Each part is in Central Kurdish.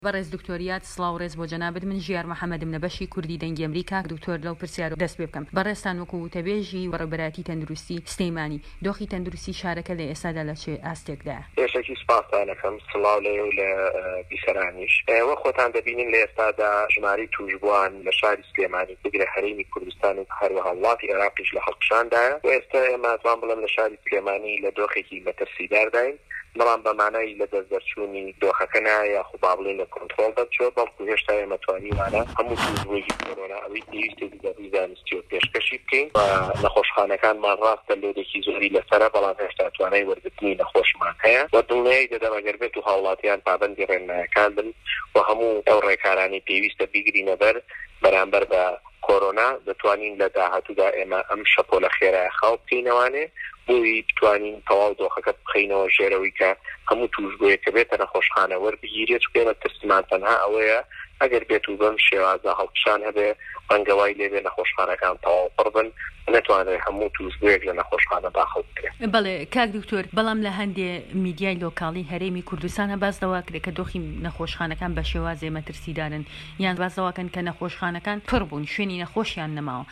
بەڕێز دکتۆریات سڵاو ڕێز بۆ جەنابەت من ژیار محەممەدم لە بەشی کوردی دەنگی ئەمریکا دکتۆر لەو پرسیار و دەست پێ بکەم بەڕێستان وەکو وتەبێژی وەڕێبەراتی تەندروستی سلەیمانی دۆخی تەندروستی شارەکە لە ئێستادا لە چێ ئاستێکدا پێشێکی سپاسانەکەم سڵاو لێ و لە بیسەرانیش وە خۆتان دەبینین لە ئێستادا ژماری توشبووان لە شاری سلێمانی بگرە هەرێمی کوردستان و هەروەها وڵاتی عێراقیش لە هەڵقشاندایە و ئێستا ئێمە توان بڵێم لە شاری سلێمانی لە دۆخێکی مەترسیدارداین بەڵام بەمانای لە دەستبەرچوونی دۆخەکە نایە خو با بڵێن لە کۆنتڕۆڵ دەچوە بەڵکو هێشتا ئێمە توانیوانە هەموو توشبوویەکی کۆرۆنا ئەوەی پێویستە دیگەڕی زانستی و پێشکەشی بکەین و نەخۆشخانەکانمان ڕاستە لۆدێکی زۆری لەسەرە بەڵام هێشتا توانای وەرگرتنی نەخۆشمان هەیە و دڵنیای دەدەم ئەگەر بێت و هاوڵاتیان پابەندی ڕێنمایەکان بن و هەموو ئەو ڕێکارانی پێویستە بیگرینە بەرامبەر بە کۆرۆنا دەتوانین لە داهاتوودا ئێمە ئەم شەپۆ لە خێرای خاو بکەینەوانێ بۆی بتوانین تەواو دۆخەکە بخەینەوە ژێرەوەی کە هەموو توشبوویەکە بێتە نەخۆشخانە وەربگیرێت پێمە ترسمان تەنها ئەوەیە ئەگەر بێت و بەم شێوازە هەڵقشان هەبێ ڕەنگەوای لێبێ نەخۆشخانەکان تەواو پڕ بن نەتوانێت هەموو توشبوویەک لە نەخۆشخانە داخڵ بکرێت. بەڵێ کاک دکتۆر بەڵام لە هەندێ میدیای لۆکاڵی هەرێمی کوردستانە باز دەواکرێت کە دۆخی نەخۆشخانەکان بە شێوازێ مەترسیدارن یان باز دەواکەن کە نەخۆشخانەکان پڕ بوون شوێنی نەخۆشیان نەماوە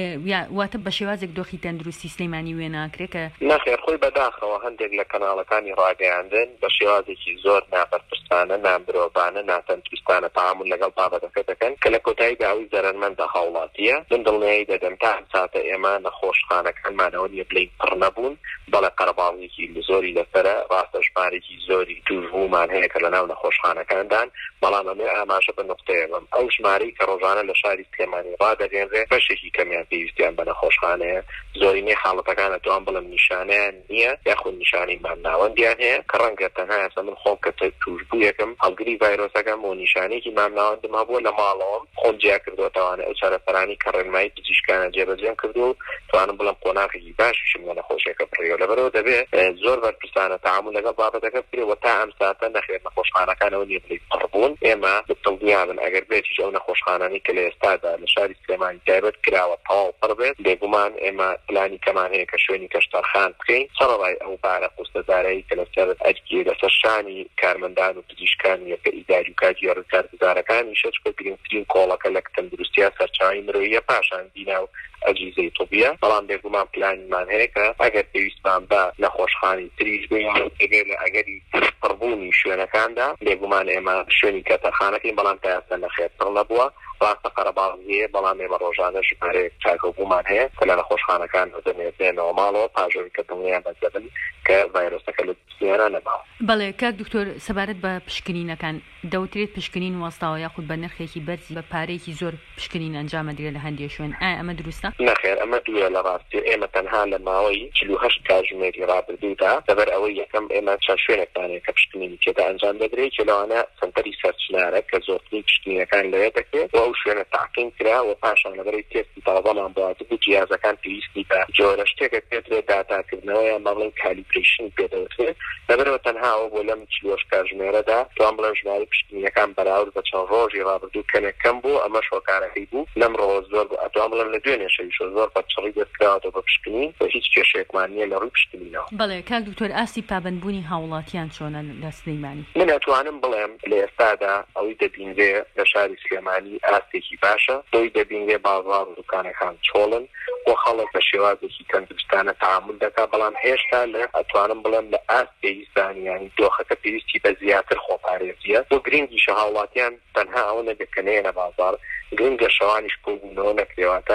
واتە بە شێوازێک دۆخی تەندروستی سلەیمانی وێ ناکرێت کە نەخێر خۆی بەداخەوە هەندێک لە کەناڵەکانی ڕاگەیاندن بە شێوازێکی زۆر نابەرپرسانە نامبرۆبانە ناتەندروستانە تەعامل لەگەڵ بابەتەکە دەکەن کە لە کۆتاییدا ئەوی زەرمەندە هاوڵاتیە من دڵنیایی دەدەم تا ئەم ساتە ئێمە نەخۆشخانەکانمانەوە نیە بڵین پڕ نەبوون بەڵێ قەرەباڵێکی زۆری لەسەرە ڕاستە ژمارێکی زۆری توشبوومان هەیە کە لەناو نەخۆشخانەکاندان بەڵام ئەمێ ئاماژە بە نقطەیە بم ئەو ژمارەی کە ڕۆژانە لە شاری سلێمانی ڕادەگەێنرێ بەشێکی کەمیان پێویستیان بە نەخۆشخانەیە زۆرینەی حاڵەتەکانە توان بڵم نیشانیان نییە یاخود نیشانی مامناوەندیان هەیە کە ڕەنگە تەنها ئێستا من خۆم کە توشبوویەکەم هەڵگری ڤایرۆسەکەم و نیشانێکی مامناوەندم هەبووە لە ماڵەوەم خۆم جیا کردوتەوانە ئەو چارەسەرانی کە ڕێنمایی پزیشکانە جێبەجێم کردو توانم بڵم قۆناغێکی باشیشم لە نەخۆشیەکە بڕێەوە لەبەرەوە دەبێت زۆر بەرپرسانە تەعامل لەگەڵ بابەتەکە بکرێەوە تا ئەم ساتە نەخێر نەخۆشخانەکانەوە نیە بڵێ پڕبوون ئێمە دڵنیابن ئەگەر بێتیش ئەو نەخۆشخانانی کە لە ئێستادا لە شاری سلێمانی تایبەت کراوە تەواو پڕ بێت بێگومان ئێمە پلانی کەمان هەیە کە شوێنی کەشتەرخان بکەین سەرەڕای ئەو بارە قوستەدارایی کە لەسەر ئەرکی لەسەر شانی کارمەندان و پزیشکان یەکە ئیداری و کاتی ڕکارگوزارەکانی شەچ کە گرنگترین کۆڵەکە لە تەندروستیە سەرچاوی مرۆییە پاشان بینا و ئەجیزەی تۆبیە بەڵام بێگومان پلانیمان هەیە کە ئەگەر پێویستمان بە نەخۆشخانی تریش بێت لە ئەگەری پڕبوونی شوێنەکاندا بێگومان ئێمە شوێنی کەتەرخانەکەین بەڵام تا ئێستا نەخێر پڕ نەبووە ڕاستە قەرەباڵغیە بەڵام ئێمە ڕۆژانە ژمارەیەک چاکەوتبوومان هەیە کە لە نەخۆشخانەکان دەمێنێتەوە ماڵەوە پاژەوەی کە دڵنیان بەدەبن کە ڤایرۆسەکە لە جسمیانە نەماوە. بەڵێ کاک دکتۆر سەبارەت بە پشکنینەکان دەوترێت پشکنین وەستاوە یاخود بە نرخێکی بەرزی بە پارەیەکی زۆر پشکنین ئەنجامەدرێت لە هەندێک شوێن ئایا ئەمە دروستە؟ نەخێر ئەمە دووە لە ڕاستی ئێمە تەنها لە ماوەی 48 کاتژمێری ڕابردوودا لەبەر ئەوەی یەکەم ئێمە چەند شوێنێکمانەیە کە پشکنینی تێدا ئەنجام دەدرێت کە لەوانە سنتەری سەرچنارە کە زۆرترین پشکنینەکان لەوێ دەکرێت و ئەو شوێنە تاقیم کرا و پاشان لەبەرەی تێستی تەڵەبەمان بۆ جیازەکان پێویستی بە جۆرە شتێکە پێدرێت داتاکردنەوە یان بەڵێن کالیبرێشن پێدەوترێت لەبەرەوە تەنها ئەو بۆ لەم 48 کاتژمێرەدا توان بڵێن ژمارەی پشکنینەکان بەراورد بە چەند ڕۆژی ڕابردوو کەم بوو ئەمە شۆکارەکەی بوو لەم ڕۆژ زۆر ئەتوان بڵێن لە دوێنێ شەویش زۆر پەچڕی دەستکراوەتەوە بە پشکنین و هیچ کێشەیەکمان نییە لە ڕووی پشکنینەوە. بەڵێ کاک دکتۆر ئاستی پابەندبوونی هاوڵاتیان چۆنە لە سلەیمانی؟ من ئەتوانم بڵێم لە ئێستادا ئەوەی دەبینرێ لە شاری سلێمانی ئاستێکی باشە ئەوەی دەبینرێ بازاڕ و دوکانەکان چۆڵن و خەڵک بە شێوازێکی تەندروستانە تەعامل دەکات بەڵام هێشتا لە ئەتوانم بڵێم لە ئاستی زانیانی دۆخەکە پێویستی بە زیاتر خۆپارێزیە بۆ گرنگیشە هاوڵاتیان تەنها ئەوە نەبێکەنەیە بازار گرنگە شەوانیش کۆبوونەوە نەکرێواتە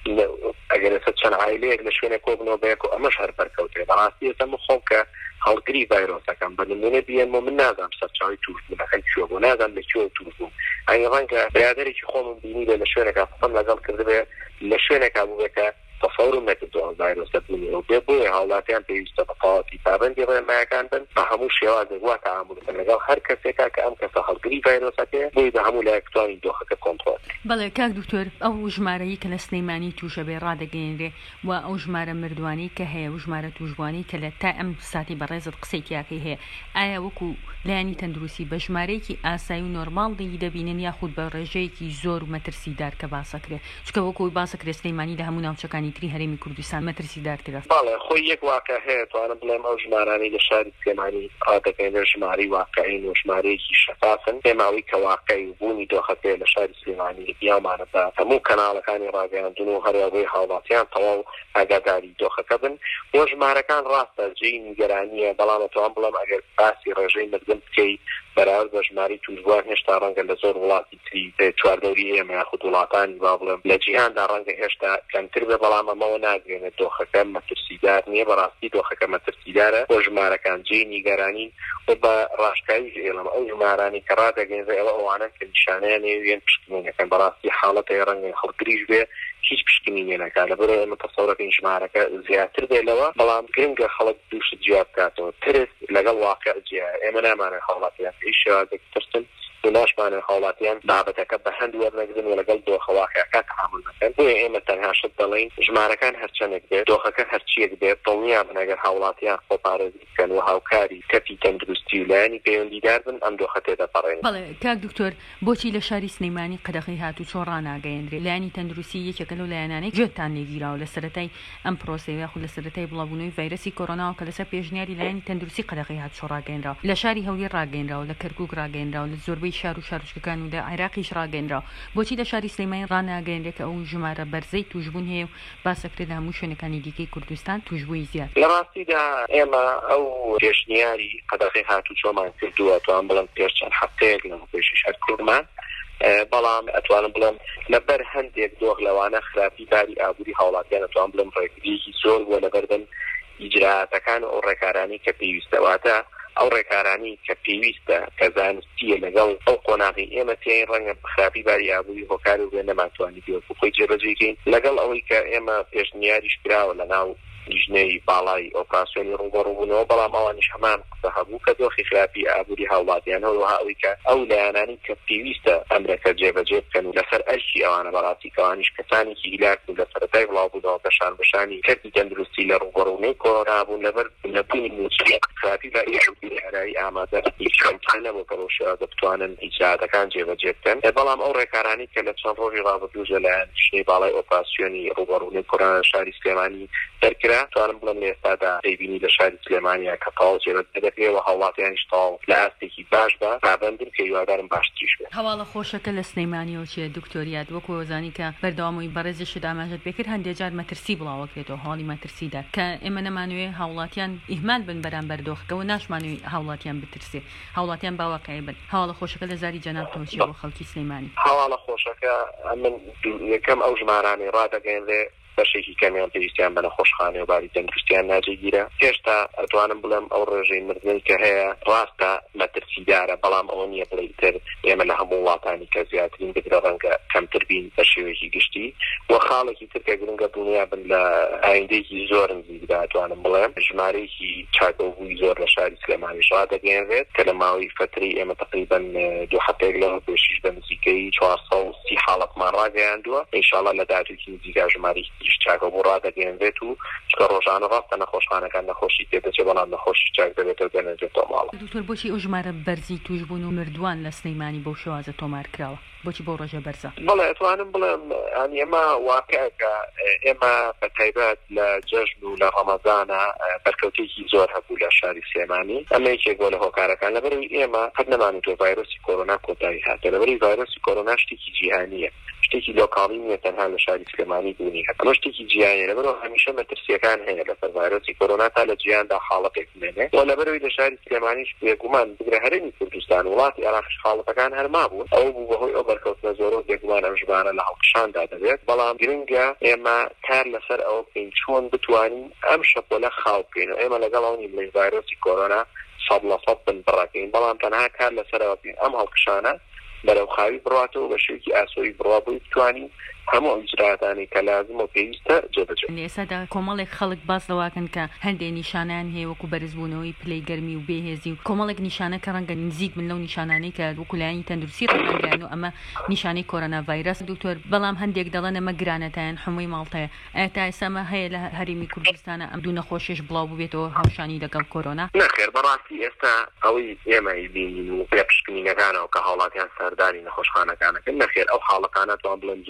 ئەگەر ئێستا چەند عایلەیەک لە شوێنە کۆبنەوە بەیەک و ئەمەش هەر بەرکەوتێ بەڕاستی ئێستا من خۆم کە هەڵگری ڤایرۆسەکەم بە نمونە بێنمەوە من نازانم سەرچاوی توشبوونەکەی کوێ بوو نازانم لەکوێ توشبوو ئەنی ڕەنگە برادێکی خۆمم بینی لە شوێنێکا قسەم لەگەڵ کردبێ لە شوێنێکا بووێکە تەسەورم نەکردووە ڤایرۆسە بمێنەوە بێ بۆیە هاوڵاتیان پێویستە بە تەواوەتی پابەندی ڕێنمایەکان بن بە هەموو شێوازێک وا تەعامل بکەن لەگەڵ هەر کەسێکا کە ئەم کەسە هەڵگری ڤایرۆسەکەیە بۆی بە هەموو لایەک توانی دۆخەکە کۆنتڕۆل. بەڵێ کاک دکتۆر ئەو ژمارەی کە لە سلەیمانی توشە بێ ڕادەگەیەنرێ و ئەو ژمارە مردوانی کە هەیە و ژمارە توشبوانی کە لە تا ئەم ساتی بەڕێزت قسەی تیاکەی هەیە ئایا وەکو لایانی تەندروستی بە ژمارەیەکی ئاسایی و نۆرماڵی دەبینن یاخود بە ڕێژەیەکی زۆر مەترسیدار کە باسەکرێت چکە وەکوی باسەکرێت سلەیمانی لە هەموو ناوچەکانی تری دۆخی هەرێمی کوردستان مەترسیدارترە؟ بەڵێ خۆی یەک واقع هەیە توانم بڵێم ئەو ژمارانەی لە شاری سلێمانی ئادەکەینە ژماری واقعین و ژمارەیەکی شەفافن پێماوەی کە واقعی بوونی دۆخەکەی لە شاری سلێمانی بیامانە بە هەموو کەناڵەکانی ڕاگەیاندن و هەروەهای هاوڵاتیان تەواو ئاگاداری دۆخەکە بن بۆ ژمارەکان ڕاستە جێی نیگەرانیە بەڵام ئەتوان بڵێم ئەگەر باسی ڕێژەی مردن بکەیت بەراورد بە ژماری توشبووان هێشتا ڕەنگە لە زۆر وڵاتی تری چواردەوری ئێمە یاخود وڵاتانی با بڵێم لە جیهاندا ڕەنگە هێشتا کەمتر بێ بەڵام ئەمەوە ناگرێنێت دۆخەکە مەترسیدار نییە بەڕاستی دۆخەکە مەترسیدارە بۆ ژمارەکان جێی نیگەرانی و بە ڕاشکاریش ئێڵم ئەو ژمارانی کە ڕادەگەێنرێ ئەوە ئەوانن کە نیشانەیان نێوێن پشتمینەکەن بەڕاستی حاڵەتەی ڕەنگە خەڵگریش بێ هیچ پشتمینێ نەکات لەبەرەوە ئێمە تەسەوڕەکەی ژمارەکە زیاتر بێ لەوە بەڵام گرنگە خەڵک دووشت جواب بکاتەوە ترس لەگەڵ واقع جیا ئێمە نامانە هاوڵاتیان ئیشێوازێک ترسن و ناشمانە هاوڵاتیان بابەتەکە بە هەند وەرنەگرن و لەگەڵ دۆخە واقعەکە تەعامل نەکەن بۆیە ئێمە تەنها شت دەڵێن ژمارەکان هەرچەندێک بێت دۆخەکە هەرچیەک بێت دڵنیا بن ئەگەر هاوڵاتیان خۆپارێزی بکەن و هاوکاری کەفی تەندروستی و لایەنی پەیوەندیدار بن ئەم دۆخە تێدەپەڕێن. بەڵێ کاک دکتۆر بۆچی لە شاری سلێمانی قەدەغی هاتوو چۆن ڕاناگەیەندرێت لایەنی تەندروستی یەکێکە لەو لایەنانەی گوێتان لێگیراوە لە سەرەتای ئەم پرۆسەیە یاخود لە سەرەتای بڵاوبوونەوەی ڤایرەسی کۆرۆناوە کە لەسەر پێشنیاری لایەنی تەندروستی قەدەغی هات چۆن ڕاگەیەنراوە لە شاری هەولێر ڕاگەیەنراوە لە کەرکووک ڕاگەیەنراوە لە زۆربەی شار و شارچکەکان و لە عێراقیش ڕاگەیەنراوە بۆچی لە شاری سلێمانی ڕاناگەیەندرێت کە ئەو ژمارە بەرزەی توشبوون هەیە و باسەکرێت لە هەموو شوێنەکانی دیکەی کوردستان توشبووی زیاد لە ڕاستیدا ئێمە ئەو پێشنیاری قەدەغی هاتوو چۆمان کردووە توان بڵم پێش چەند هەفتەیەک لەمە پێشیش هەر کردمان بەڵام ئەتوانم بڵم لەبەر هەندێک دۆخ لەوانە خراپی باری ئابووری هاوڵاتیان ئەتوان بڵم ڕێگریەکی زۆر بووە لەبەردەم ئیجراعاتەکان ئەو ڕێکارانی کە پێویستەواتە ئەو ڕێکارانی کە پێویستە کە زانستیە لەگەڵ ئەو قۆناغی ئێمە تێن ڕەنگە خراپی باری ئابووری هۆکار و نەماتوانی بێ خۆی جێبەجێکەین لەگەڵ ئەوەی کە ئێمە پێشنیاریش کراوە لەناو لیژنەی باڵای ئۆپراسیۆنی ڕووبەڕووبوونەوە بەڵام ئەوانیش هەمان قسە هەبوو کە دۆخی خراپی ئابووری هاوڵاتیان هەروەها ئەوەی کە ئەو لایەنانی کە پێویستە ئەمرەکە جێبەجێ بکەن و لەسەر ئەرشی ئەوانە بەڕاستی کەوانیش کەسانێکی هیلاک و لە سەرەتای بڵاوبوونەوە بەشان بەشانی کەرتی تەندروستی لە ڕووبەڕوونەی کۆرۆنا بوون لەبەر نەبوونی موچی خراپی باری ئارایی ئامادە کەمترە بۆ پرۆژەیە دەتوانن ئیجادەکان جێبەجێ بکەن بەڵام ئەو ڕێکارانی کە لە چەند ڕۆژی ڕابردوو لەلایەن لیژنەی باڵای ئۆپراسیۆنی ڕووبەڕوونەی کۆرۆنا شاری سلێمانی دەرکرا توانم بڵم لە ئێستادا دەیبینی لە شاری سلێمانیا کە تەواو جێبەجێ دەکرێەوە هاوڵاتیانیش تەواو لە ئاستێکی باش بە پابەندن کە هیوادارم باشتریش بێت. هەواڵە خۆشەکە لە سلێمانیەوە چیە دکتۆریات وەکو ئەوزانی کە بەردەوامەوەی بەڕێزیشت ئاماژەت پێکرد هەندێک جار مەترسی بڵاوەکرێتەوە هەواڵی مەترسیدا کە ئێمە نەمانوێ هاوڵاتیان ئیهمال بن بەرامبەر دۆخەکەەوە ناشمانوی هاوڵاتیان بترسێ هاوڵاتیان باوەقەیە بن هەواڵە خۆشەکە لە زاری جەنابتەوە چیە بۆ خەڵکی سلێمانی؟ هەواڵە خۆشەکە من یەکەم ئەو ژمارانەی ڕادەگەیەنرێ بەشێکی کەمیان پێویستیان بە نەخۆشخانە و باری تەندروستیان ناجێگیرە هێشتا ئەتوانم بڵێم ئەو ڕێژەی مردنی کە هەیە ڕاستە مەترسیدارە بەڵام ئەوە نییە بڵێتر ئێمە لە هەموو وڵاتانی کە زیاترین بگرە ڕەنگە کەمتر بین بە شێوەیەکی گشتی و خاڵێکی ترکە گرنگە دنیا بن لە ئایندەیەکی زۆر نزیکدا ئەتوانم بڵێم ژمارەیەکی چاکەوبووی زۆر لە شاری سلێمانیش ڕادەگەیەنرێت کە لە ماوەی فترەی ئێمە تقریباً دوو هەفتەیەک لەمە پێشیش بە نزیکەی 430 حاڵەتمان ڕاگەیاندووە ئینشاڵڵا لە داهاتووی نزیکا ژمارەیەکی چاکەوبوو ڕادەگەیەنرێت و چکە ڕۆژانە ڕاستە نەخۆشخانەکان نەخۆشی تێدەچێت بەڵام نەخۆشی چاک دەبێتەوە دێنێتێتەوە ماڵە. دکتۆر بۆچی ئەو ژمارە بەرزی توشبوون و مردووان لە سلێمانی بەو شێوازە تۆمار کراوە؟ بۆچی بۆ ڕۆژە بەرزە؟ بەڵێ ئەتوانم بڵێم ئێمە واقعەکە ئێمە بەتایبەت لە جەژن و لە ڕەمەزانە بەرکەوتێکی زۆر هەبوو لە شاری سلێمانی ئەمە یەکێک بۆ لە هۆکارەکان لەبەرەوەی ئێمە قەت نەمانێتەوە ڤایرۆسی کۆرۆنا کۆتایی هاتە لەبەرەوەی ڤایرۆسی کۆرۆنا شتێکی جیهانیە شتێکی لۆکاڵی نیە تەنها لە شاری سلێمانی بوونی هەت ئەمە شتێکی جیهانیە لەبەرەوە هەمیشە مەترسیەکان هەیە لەسەر ڤایرۆسی کۆرۆنا تا لە جیهاندا حاڵەتێک بمێنێ و لەبەرەوەی لە شاری سلێمانیش بێگومان بگرە هەرێمی کوردستان وڵاتی عێراقیش حاڵەتەکان هەرما بوون ئەوە بوو بەهۆی ئەو بەرکەوتنە زۆرە بێگومان ئەم ژمارە لە هەڵقشاندا دەبێت بەڵام گرنگە ئێمە کار لەسەر ئەوە بکەین چۆن بتوانین ئەم شەپۆلە خاو بکەین و ئێمە لەگەڵ ئەو نیم لە ڤایرۆسی کۆرۆنا 100% بن بڕاکەین بەڵام تەنها کار لەسەرەوە بکەین ئەم هەڵقشانە بەرەو خاوی بڕاتەوە بە شێوکی ئاسۆی بڕوا بووی بتوانین هەموو ئیجراعاتانی کە لازم و پێویستە جێبەجێ. ئێستادا کۆمەڵێک خەڵک باس لەواکەن کە هەندێک نیشانیان هەیە وەکو بەرزبوونەوەی پلەی گەرمی و بێهێزی و کۆمەڵێک نیشانە کە ڕەنگە نزیک من لەو نیشانانەی کە وەکو لایەنی تەندروستی ڕەنگەیان و ئەمە نیشانەی کۆرۆنا ڤایرەس دکتۆر بەڵام هەندێک دەڵێن ئەمە گرانەتیان هەمووی ماڵتەیە ئایا تا ئێستا ئەمە هەیە لە هەرێمی کوردستانە ئەم دوو نەخۆشیش بڵاو ببێتەوە هاوشانی لەگەڵ کۆرۆنا؟ نەخێر بەڕاستی ئێستا ئەوەی ئێمە بینین و پێشبینیەکانەوە کە هاوڵاتیان سەردانی نەخۆشخانەکانەکەن نەخێر ئەو حاڵەکانە توان بڵێن زۆری نیە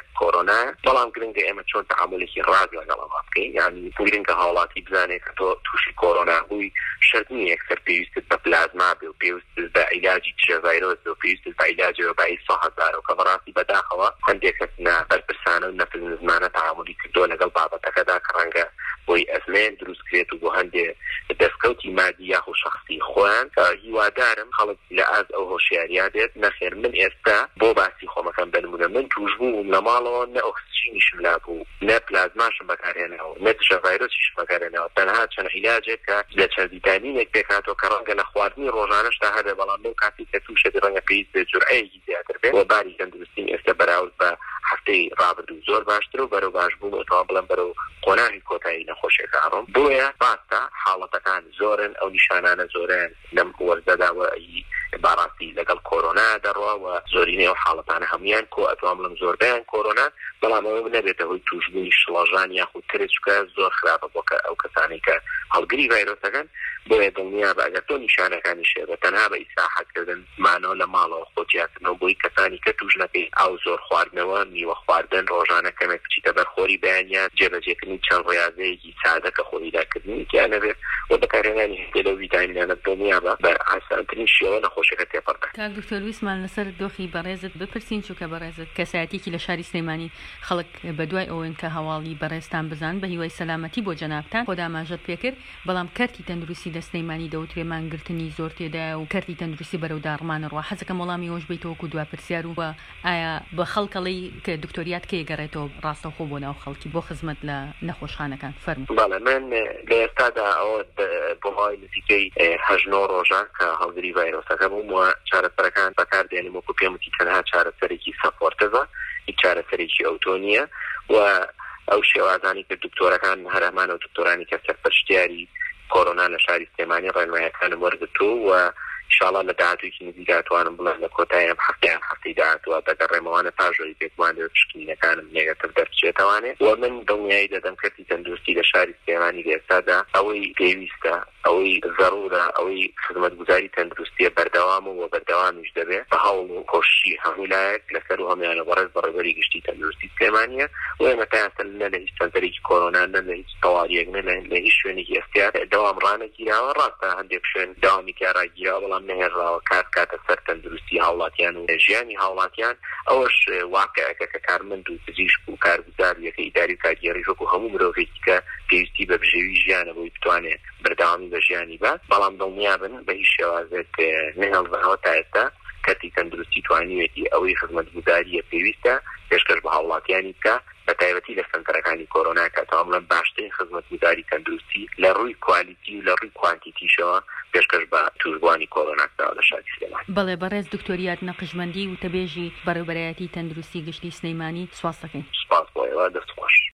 کۆرۆنا بەڵام گرنگە ئێمە چۆن تعاملێکی ڕاز لەگەڵەوە بکەین یعنی گرنگە هاوڵاتی بزانێت کە تۆ تووشی کۆرۆنا بووی شەرت نییە یەکسەر پێویستت بە پلازما بێ و پێویستت بە عیلاجی ڤایرۆس و پێویستت بە عیلاجی وەبایی 100,000 کە بەڕاستی بەداخەوە هەندێک کەس بەرپرسانە و نەفل زمانە تعاملی کردووە لەگەڵ بابەتەکەدا کە ڕەنگە بۆی ئەزمێن دروستکرێت و بۆ هەندێ دەستکەوتی مادی یاخو شخصی خۆیان هیوادارم خەڵک لە ئاز ئەو هۆشیاریا بێت نەخێر من ئێستا بۆ باسی خۆمەکەم بنمونە من توش بووم لە ماڵەوە نە ئۆکسجینیشم لابوو نە پلازماشم بەکارهێناوە نە دژە ڤایرۆسیشم بەکارهێناوە تەنها چەند عیلاجێک کە لە چەند ڤیتامینێک پێکاتەوە کە ڕەنگە لە خواردنی ڕۆژانەشتا هەبێ بەڵام لەو کاتی کە تووشێت ڕەنگە پێویست بێت جورعەیەکی زیاتر بێت بۆ باری تەندروستیم ئێستا بەراورد بە هەفتەی ڕابردوو زۆر باشتر و بەرەو باش بووم ئەوتەوا بڵێم بەرەو قۆناغی کۆتایی نەخۆشیەکە ئەڕۆم بۆیە ڕاستە حاڵەتەکان زۆرن ئەو نیشانانە زۆرن لەم وەرزەداوە باڕاستی لەگەڵ کۆرۆنا دەڕوا و زۆرینەی ئەو حاڵەتانە هەمویان کۆ ئەتوام لەم زۆربیان کۆرۆنا بەڵام ئەوە نەبێتە هۆی توشبوونی شڵەژان یاخود ترچکە زۆر خراپە بۆ ئەو کەسانی کە هەڵگری ڤایرۆسەکەن بۆیە دڵنیا بە ئەگەر تۆ نیشانەکانی شێبە تەنها بە ئیسراحەتکردن مانەوە لە ماڵەوە خۆتیاکردنەوە بۆی کەسانی کە توش نەکەی ئەو زۆر خواردنەوە میوە خواردن ڕۆژانە کەمێک بچیتە بەرخۆری بەیانیان جێبەجێکردنی چەند ڕێیازەیەکی سادە کە خۆریداکردنی تیانە بێت و بەکارهێنانی هەندێک لەو ڤیتامینانە دڵنیا بە ئاسانترین شێوە نەخۆشیەکە تێپەڕدەکات. کاک دکتۆر ویسمان لەسەر دۆخی بەڕێزت بپرسین چونکە بەڕێزت کەسایەتێکی لە شاری سلێمانی خەڵک بەدوای ئەوەن کە هەواڵی بەڕێزتان بزان بە هیوای سەلامەتی بۆ جەنابتان خۆ ئاماژەت پێکرد بەڵام کەرتی تەندروستی لە سلێمانی دەوترێ مانگرتنی زۆر تێدا و کەرتی تەندروستی بەرەو داڕمانە ڕوا حەزەکەم وەڵامی ئەوش بیتەوەکو دوا پرسیار و ئایا بە خەڵکەڵی کە دکتۆریات کێ گەڕێتەوە ڕاستەوخۆ بۆ ناو خەڵکی بۆ خزمەت لە نەخۆشخانەکان فەرموو. بەڵێ من لە ئێستادا ئەوە بۆ ماوەی نزیکەی 8 ڕۆژان کە هەڵگری ڤایرۆسەکە بووم و چارەسەرەکان بەکاردێنم وەکو پێم وتی تەنها چارەسەرێکی سەپۆرتەزە هیچ چارەسەرێکی ئەوتۆنیە و ئەو شێوازانی کە دکتۆرەکان هەرەمان و دکتۆرانی کە سەرپەرشتیاری کۆرۆنا لە شاری سلێمانی ڕێنماییەکانم وەرگرتووە و ئینشاءڵڵا لە داهاتوویەکی نزیک دەتوانم بڵێم لە کۆتاییەم هەفتەی داهاتووە دەگەڕێمەوانە پاژۆی پێکمان لێ پشکنینەکانم لێگەتر دەرچێتەوانێ و من دڵنیایی دەدەم کەرتی تەندروستی لە شاری سلێمانی لە ئێستادا ئەوەی پێویستە ئەوەی ضرورە ئەوەی خزمەتگوزاری تەندروستیە بەردەوام و بەردەوامیش دەبێت بە هەوڵ و کۆشی هەموو لایەک لەسەر و هەمویانە بەڕێز بەڕێوەری گشتی تەندروستی سلێمانیە و ئێمە تایاستن نە لە هیچ سەنتەرێکی کۆرۆنا نە لە هیچ تەواریەک نە لە هیچ شوێنێکی ئێستیا دەوام ڕانەگیراوە ڕاستە هەندێک شوێن داوامی کاراگیراوە بەڵام نەهێڕاوە کاتە سەر تەندروستی هاوڵاتیان و ژیانی هاوڵاتیان ئەوەش واقعەکە کە کارمەند و پزیشک و کارگوزار یەکە ئیداری و کاریگەریش وەکو هەموو مرۆڤێکی کە پێویستی بە بژێوی ژیانە بۆی بتوانێت بەردەوامی بە ژیانی بات بەڵام دڵنیا بن بە هیچ شێوازێک نەهێڵدراوە تا ئێستا کەرتی تەندروستی توانیوێتی ئەوەی خزمەتگوزاریە پێویستە پێشکەش بە هاوڵاتیانی بکە بە تایبەتی لە سنتەرەکانی کۆرۆنا کە تەواو باشترین خزمەتگوزاری تەندروستی لە ڕووی کوالیتی و لە ڕووی کوانتیتیشەوە پێشکەش بە توشبوانی کۆرۆناکەوە لە شاری سلێمانی. بەڵێ بەڕێز دکتۆریات نەقشبەندی و تەبێژی بەڕێوەبەرایەتی تەندروستی گشتی سلێمانی سواز دەکەین. سپاس بۆ ئێوە دەست خۆش.